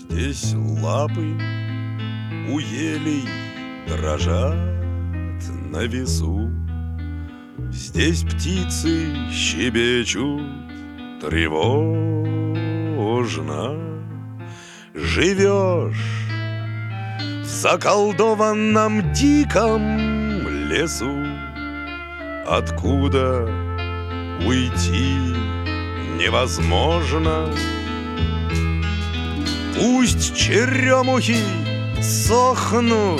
Здесь лапы у елей дрожат на весу. Здесь птицы щебечут тревожно. Живешь в заколдованном диком лесу, откуда уйти невозможно. Пусть черемухи сохнут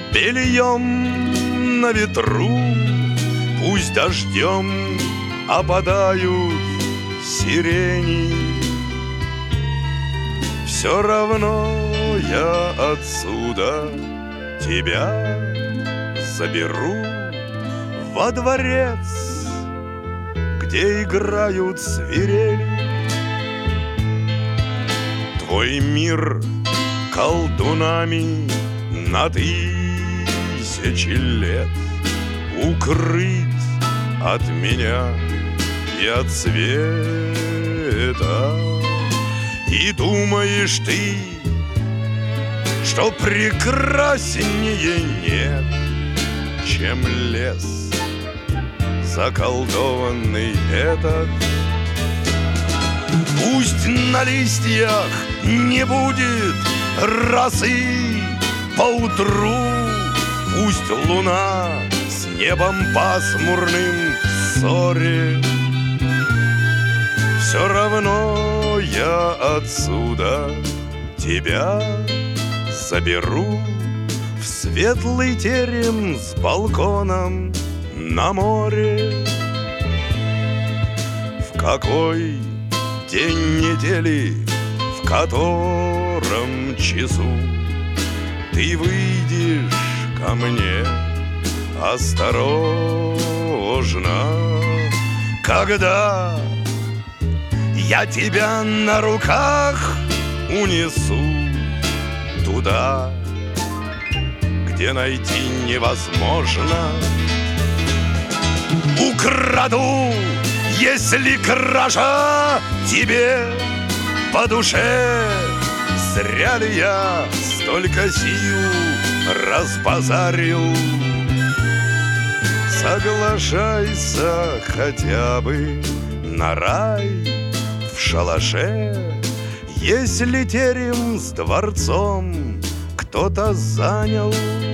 бельем на ветру, пусть дождем опадают сирени. Все равно я отсюда тебя заберу во дворец, где играют свирели. Твой мир колдунами на тысячи лет укрыт от меня и от света. И думаешь ты, что прекраснее нет, чем лес заколдованный этот. Пусть на листьях не будет росы поутру, пусть луна с небом пасмурным в ссоре, все равно я отсюда тебя заберу в светлый терем с балконом на море. В какой день недели, в котором часу ты выйдешь ко мне осторожно, когда я тебя на руках унесу туда, где найти невозможно. Украду, если кража тебе по душе. Зря ли я столько сил разбазарил? Соглашайся хотя бы на рай в шалаше, если терем с дворцом кто-то занял.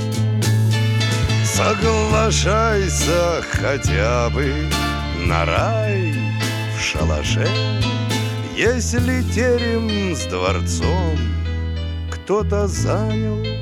Соглашайся хотя бы на рай в шалаше, если терем с дворцом кто-то занял.